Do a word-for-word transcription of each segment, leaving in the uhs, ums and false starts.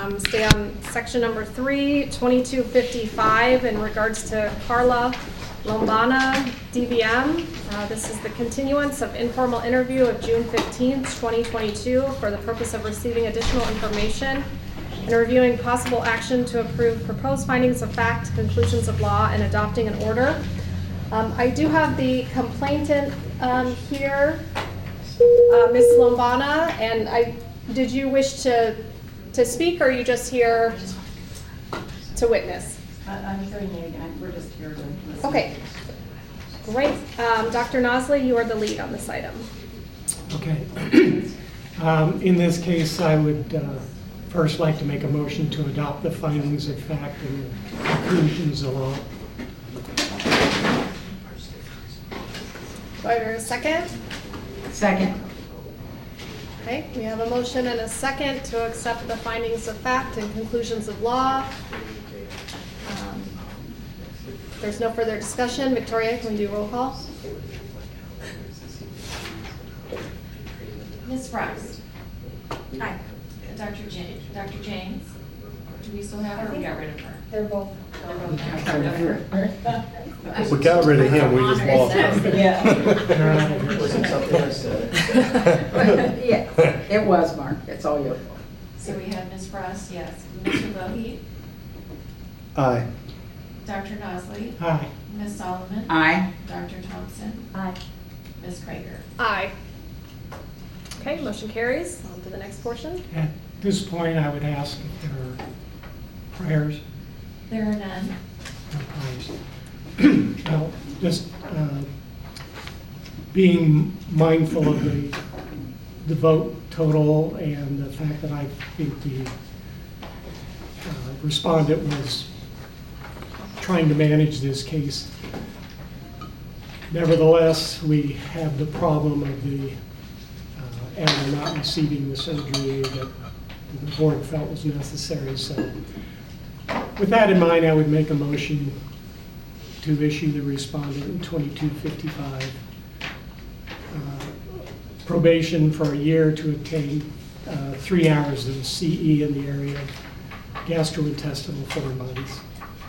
um, stay on section number three, twenty-two fifty-five, in regards to Carla Lombana, D V M. Uh, this is the continuance of informal interview of June fifteenth, twenty twenty-two, for the purpose of receiving additional information and reviewing possible action to approve proposed findings of fact, conclusions of law, and adopting an order. Um, I do have the complainant um, here, uh, Miz Lombana, and I, did you wish to to speak, or are you just here to witness? Uh, I'm hearing you again. We're just here to listen. Okay, great. Um, Doctor Nosley, you are the lead on this item. Okay. um, in this case, I would uh, first like to make a motion to adopt the findings of fact and the conclusions of law. Do I hear a second? Second. Okay, we have a motion and a second to accept the findings of fact and conclusions of law. Um, if there's no further discussion, Victoria, can we do roll call? Miz Frost. Aye. Doctor James. Doctor James. Do we still have her? Or we got rid of her? They're both. They're both got rid of her. We got rid of him, we just walked out. Yeah. Wasn't something I said. Yeah, it was, Mark. It's all your fault. So we have Miz Frost, yes. Mister Lohe. Aye. Doctor Nosley. Aye. Miz Solomon. Aye. Doctor Thompson. Aye. Miz Krager. Aye. Okay, motion carries. On to the next portion. At this point, I would ask if there are prayers. There are none. No prayers. Well, just uh, being mindful of the the vote total and the fact that I think the uh, respondent was trying to manage this case. Nevertheless, we have the problem of the uh, animal not receiving the surgery that the board felt was necessary. So with that in mind, I would make a motion to issue the respondent in twenty-two fifty-five uh, probation for a year to obtain uh, three hours of C E in the area of gastrointestinal foreign bodies.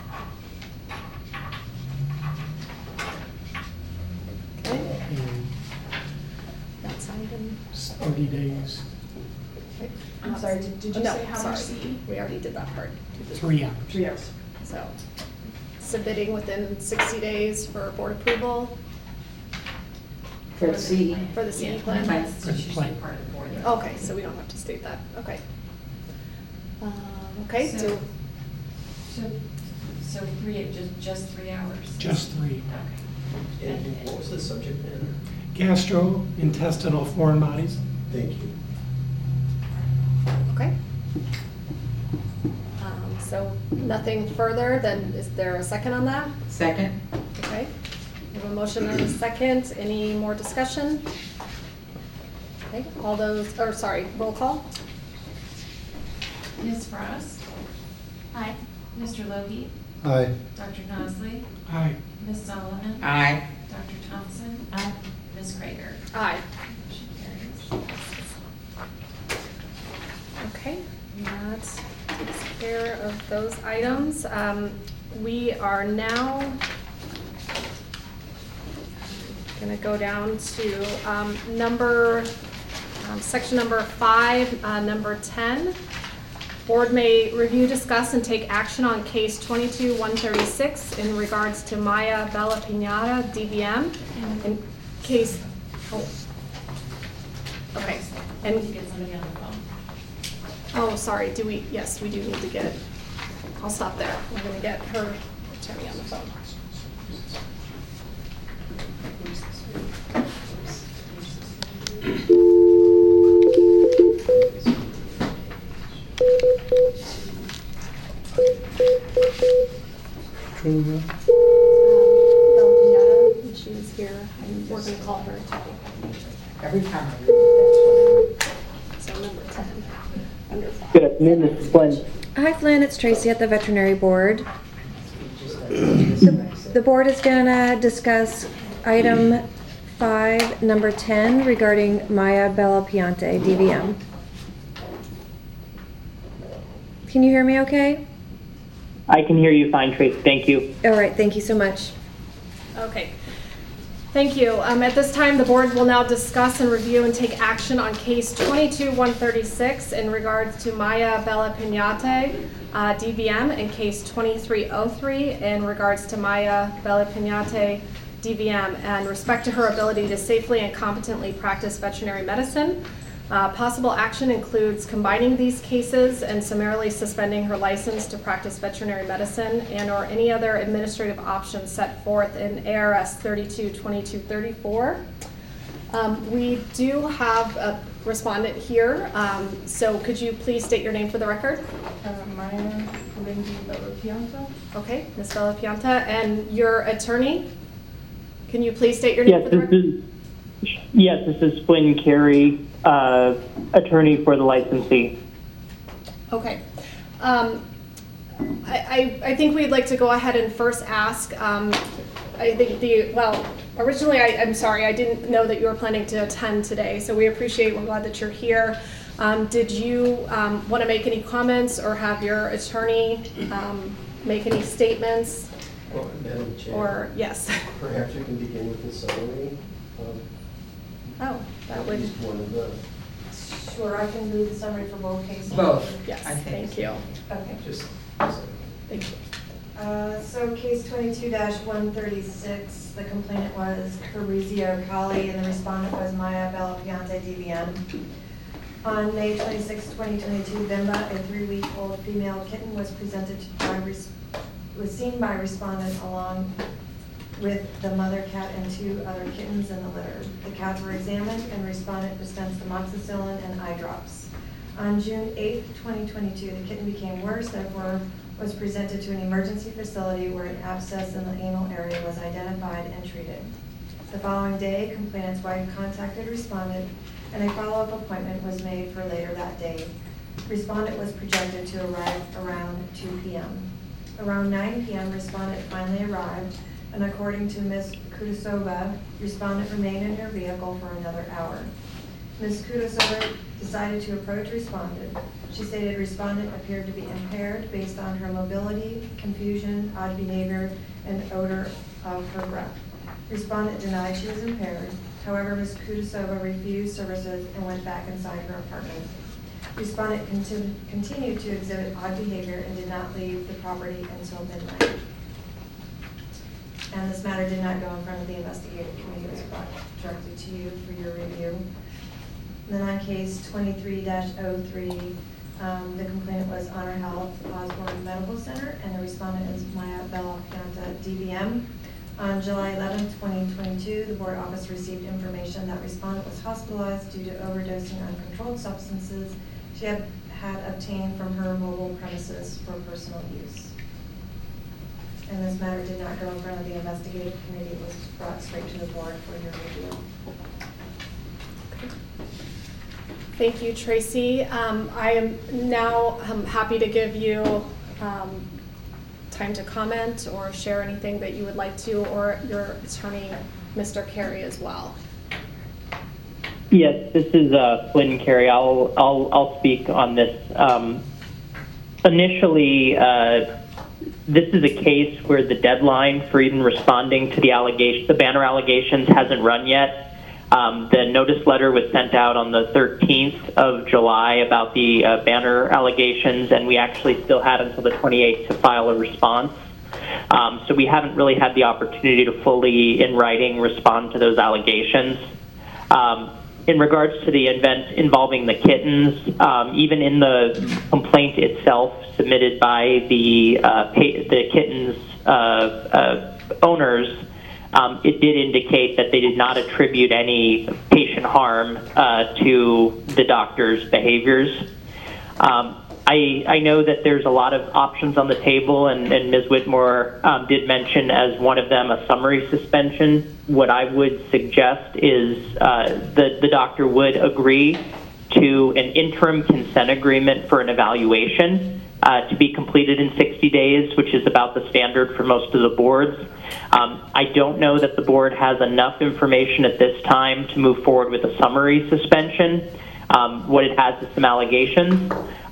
Okay, And that's item. it's thirty days, I'm sorry, did, did you Oh, no, say how sorry. much C E? We already did that part. three hours. Three hours. So, submitting within sixty days for board approval For the C E. for the C E Yeah, plan. That's Good usually plan. part of the board. Okay, so we don't have to state that. Okay. Um, okay, So- so So, so three, just, just three hours? Just three. Okay. And what was the subject matter? Gastrointestinal foreign bodies. Thank you. okay. Um, so nothing further. Then is there a second on that? Second. Okay. We have a motion and a second. Any more discussion? Okay. All those, or sorry, roll call. Miz Frost. Aye. Mister Lohe. Aye. Doctor Nosley. Aye. Miz Solomon. Aye. Doctor Thompson. Aye. Miz Krager. Aye. Motion carries. Okay, that takes care of those items. Um, we are now going to go down to um, number, um, section number five, uh, number ten. Board may review, discuss, and take action on case twenty-two one thirty-six in regards to Maya Bella Pinata, D V M, in case, oh, okay, And and get somebody on the phone. oh, sorry, do we, yes, we do need to get, I'll stop there. We're gonna get her attorney on the phone. True. Um, Bella Pinata, she's here, and we're gonna call her attorney. Every time I read it, So number ten, under five. Good afternoon, this is Glenn. Hi, Flynn. It's Tracy at the Veterinary Board. The, the board is going to discuss item five, number ten, regarding Maya Bella Piante, D V M. Can you hear me okay? I can hear you fine, Tracy. Thank you. All right, thank you so much. Okay. Thank you. Um, at this time, the board will now discuss and review and take action on case twenty-two one thirty-six in regards to Maya Bella Piñate, uh, D V M, and case twenty-three oh three in regards to Maya Bella Piñate, D V M, and respect to her ability to safely and competently practice veterinary medicine. Uh, possible action includes combining these cases and summarily suspending her license to practice veterinary medicine and or any other administrative options set forth in A R S thirty-two twenty-two thirty-four. Um, we do have a respondent here, um, so could you please state your name for the record? Uh, Maya Lindy Bellapianta. Okay, Miz Bellapianta, and your attorney? Can you please state your name Yes, for the this record? is yes, this is Flynn Carey, uh, attorney for the licensee. Okay. Um, I, I, I think we'd like to go ahead and first ask, um, I think the, well, originally, I, I'm sorry, I didn't know that you were planning to attend today, so we appreciate, we're glad that you're here. Um, did you um, want to make any comments or have your attorney um, make any statements? Well, Madam Chair, Or, yes. perhaps you can begin with the summary. Um, Oh, that at would, least one of the, Sure, I can do the summary for both cases. Both. yes, I think. thank you. Okay. just, Thank you. Uh, So case twenty-two one thirty-six, the complainant was Carizio Kali and the respondent was Maya Bellapiante, D V M. On May twenty-sixth, twenty twenty-two, Bimba, a three-week-old female kitten, was presented by, res- was seen by respondent along with the mother cat and two other kittens in the litter. The cats were examined and respondent dispensed amoxicillin and eye drops. On June eighth, twenty twenty-two, the kitten became worse, therefore was presented to an emergency facility where an abscess in the anal area was identified and treated. The following day, complainant's wife contacted respondent and a follow-up appointment was made for later that day. Respondent was projected to arrive around two p m Around nine p m, respondent finally arrived, and according to Miz Kudasova, respondent remained in her vehicle for another hour. Miz Kudasova decided to approach respondent. She stated respondent appeared to be impaired based on her mobility, confusion, odd behavior, and odor of her breath. Respondent denied she was impaired. However, Miz Kudasova refused services and went back inside her apartment. Respondent conti- continued to exhibit odd behavior and did not leave the property until midnight. And this matter did not go in front of the investigative committee. It was brought directly to you for your review. Then on case twenty-three dash oh three, um, the complainant was Honor Health Osborne Medical Center, and the respondent is Maya Bellapianta, D V M. On July eleventh, twenty twenty-two, the board office received information that respondent was hospitalized due to overdosing on controlled substances she had, had obtained from her mobile premises for personal use. And this matter did not go in front of the investigative committee. It was brought straight to the board for your review. Thank you, Tracy. Um, I am now um, happy to give you um, time to comment or share anything that you would like to, or your attorney, Mister Carey, as well. Yes, this is uh, Flynn Carey. I'll I'll I'll speak on this. Um, initially, uh, this is a case where the deadline for even responding to the allegation, the banner allegations, hasn't run yet. Um, the notice letter was sent out on the thirteenth of July about the uh, banner allegations, and we actually still had until the twenty-eighth to file a response. Um, so we haven't really had the opportunity to fully, in writing, respond to those allegations. Um, in regards to the event involving the kittens, um, even in the complaint itself submitted by the uh, pa- the kittens uh, uh, owners, Um, it did indicate that they did not attribute any patient harm uh, to the doctor's behaviors. Um, I, I know that there's a lot of options on the table, and, and Miz Whitmore um, did mention as one of them a summary suspension. What I would suggest is uh, the, the doctor would agree to an interim consent agreement for an evaluation uh, to be completed in sixty days, which is about the standard for most of the boards. Um, I don't know that the board has enough information at this time to move forward with a summary suspension. Um, what it has is some allegations.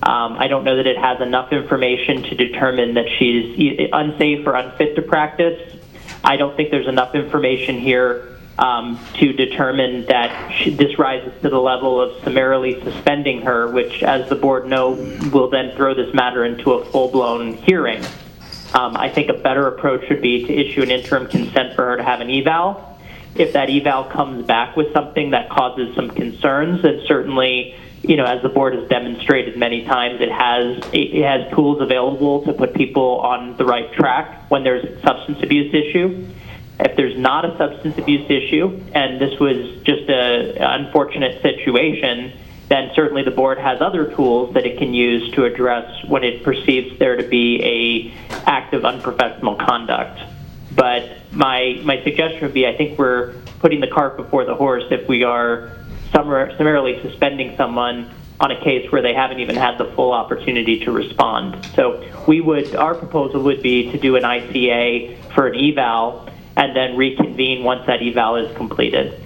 Um, I don't know that it has enough information to determine that she's e- unsafe or unfit to practice. I don't think there's enough information here um, to determine that she, this rises to the level of summarily suspending her, which, as the board know, will then throw this matter into a full-blown hearing. Um, I think a better approach would be to issue an interim consent for her to have an eval. If that eval comes back with something that causes some concerns, then certainly, you know, as the board has demonstrated many times, it has it has tools available to put people on the right track when there's a substance abuse issue. If there's not a substance abuse issue, and this was just a unfortunate situation, then certainly the board has other tools that it can use to address when it perceives there to be a act of unprofessional conduct. But my my suggestion would be, I think we're putting the cart before the horse if we are summarily suspending someone on a case where they haven't even had the full opportunity to respond. So we would, our proposal would be to do an I C A for an eval and then reconvene once that eval is completed.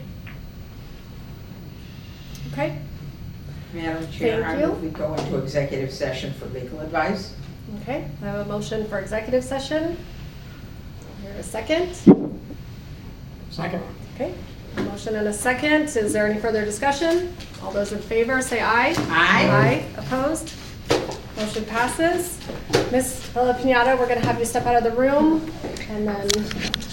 Okay, Madam Chair, Thank I you. move we go into executive session for legal advice. okay. I have a motion for executive session. Here, a second. Second. Okay, a motion and a second. Is there any further discussion? All those in favor, say aye. Aye. Aye, opposed? Motion passes. Miz Pinata, we're gonna have you step out of the room, and then